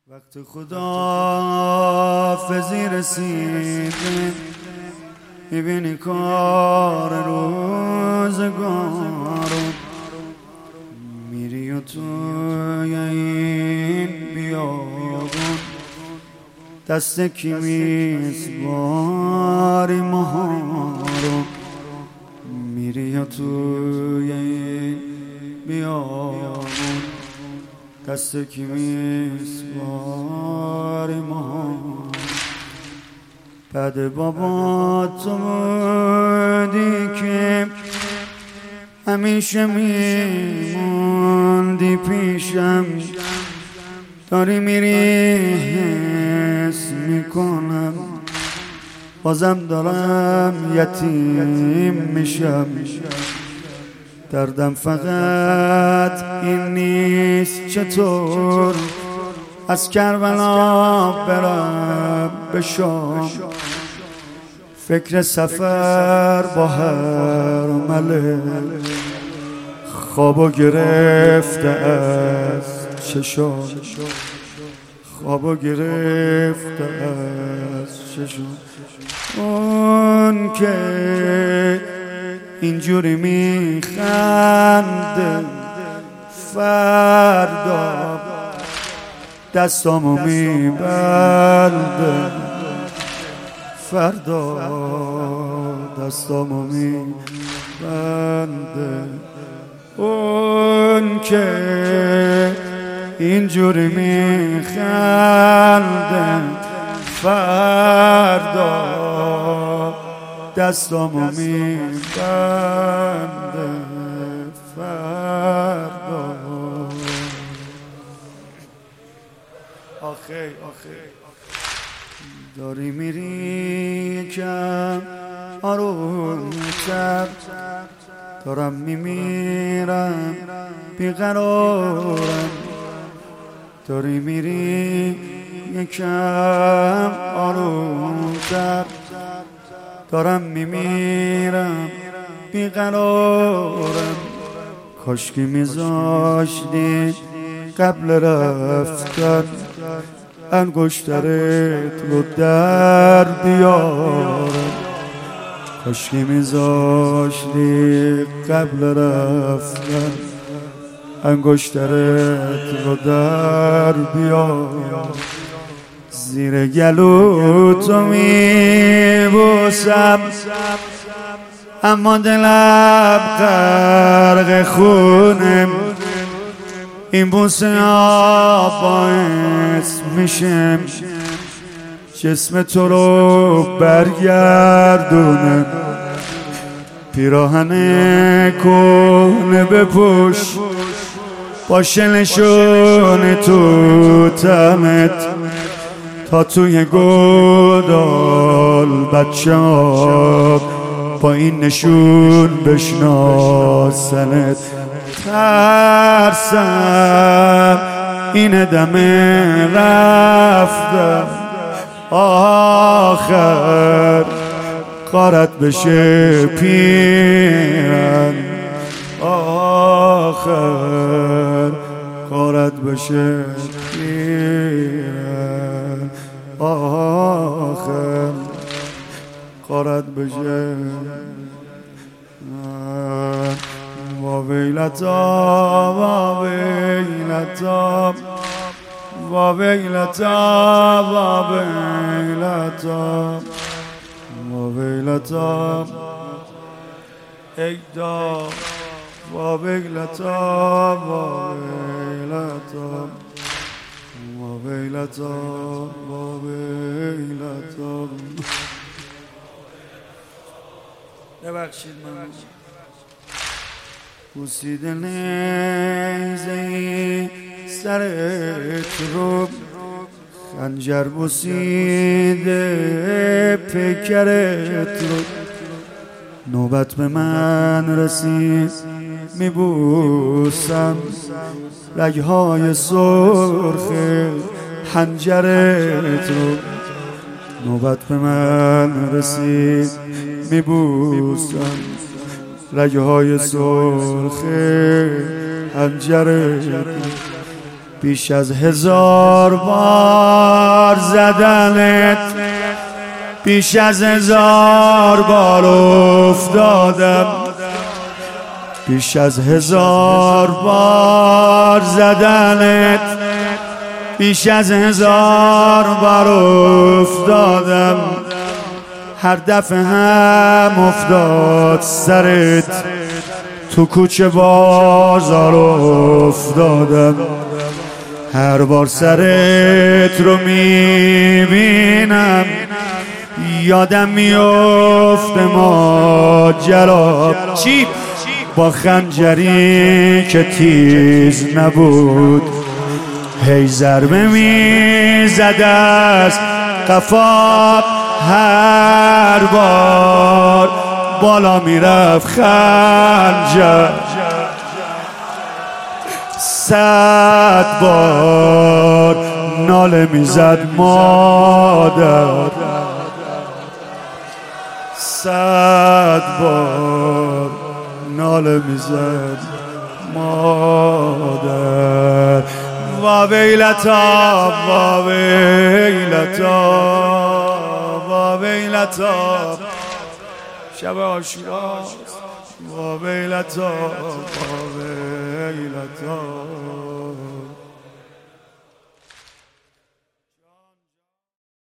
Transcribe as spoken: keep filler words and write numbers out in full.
وقت خداحافظی رسیده میبینی کار روزگارو میری و توی این بیابون دست کی میسپاری ماهارو میری و توی این بیابون دست کی میسپاری ماهارو بعد بابا تو بودی که همیشه میموندی پیشم داری میری حس میکنم بازم دارم یتیم میشم دردم فقط این نیست چطور از کربلا برم به شام فکر سفر با هر مله خوابو گرفته از چشام خوابو گرفته از چشام اون که اینجوری میخنده فردا دستامو میبرده فردا دستامو میبنده اون که اینجوری میخنده فردا دستامو میبنده فردا آخی آخی داری میری کم آروم تر دارم میمیرم بیقرارم داری میری یکم آروم تر دارم میمیرم بیقرارم کاشکی میذاشتی قبل رفتن انگشترت رو در بیارم کاشکی میذاشتی قبل رفتن انگشترت رو در بیارم زیر گلو تو میبوسم اما دلم غرق خونم این بوسه ها باعث میشه جسم تو رو برگردونه پیراهن کهنه بپوش با شلشون تو تنت تا توی گودال بچه ها با این نشون بشناسنت ترسم این دم رفتم آخر قارت بشه پیرن آخر قارت بشه پیرن آخر قارت بشه و ویلتا و ویلتا و ویلتا و ویلتا و ویلتا ای دا و ویلتا و ویلتا و ویلتا و ویلتا ببخشید من بوسیده نیزهی سرت رو خنجر بوسیده پیکرت رو نوبت به من رسید میبوسم رگهای سرخ حنجرت رو نوبت به من رسید میبوسم رگهای سرخ حنجرت بیش از هزار بار زدنت، بیش از هزار بار افتادم، بیش از هزار بار زدنت، بیش از هزار بار افتادم. هر دفعه هم افتاد سرت، تو کوچه بازار افتادم. هر بار سرت رو میبینم یادم میفته ماجرا، چی با خنجری که تیز نبود، هی ضربه میزد از قفا، هر بار بالا میرفت خنجر، صد بار ناله میزد مادر، صد بار ناله میزد مادر. وا ویلتا وا ویلتا وا ویلتا، شب عاشوراست. وا ویلتا وا ویلتا.